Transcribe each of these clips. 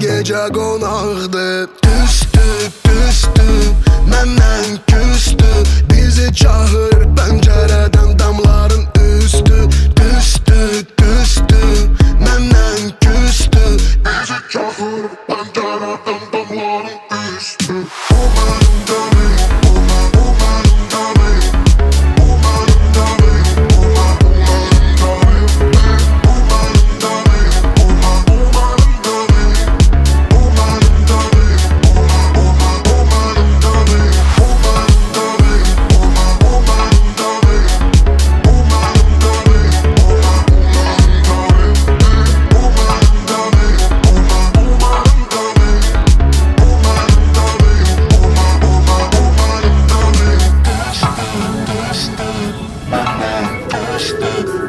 gece qonaqdı. Düşdü, məndən küstü. Bizi çağır pəncərədən damların üstü. Düşdü, məndən küstü. Bizi çağır pəncərədən damların üstü. O mənim dəlim, o mənim dəlim. O mənim dəlim, o mənim dəlim. O mənim dəlim, o mənim dəlim. O mənim dəlim, o mənim dəlim. O mənim dəlim, o mənim dəlim. O mənim dəlim, o mənim dəlim. O mənim dəlim, o mənim dəlim. O mənim dəlim, o mənim dəlim. Düşdü, məndən düşdü.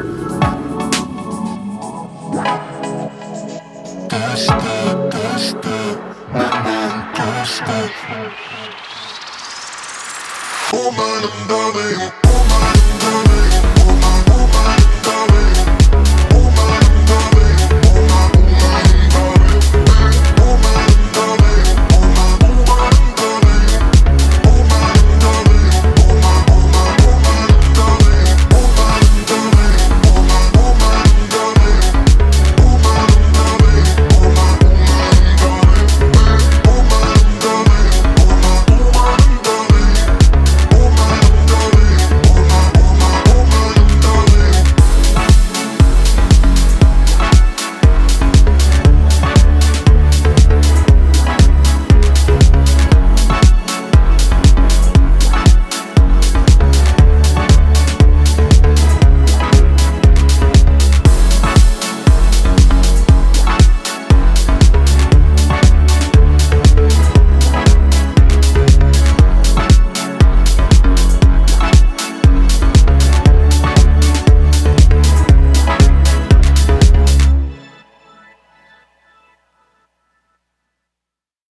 Düşdü, məndən düşdü. O mənim dəlim.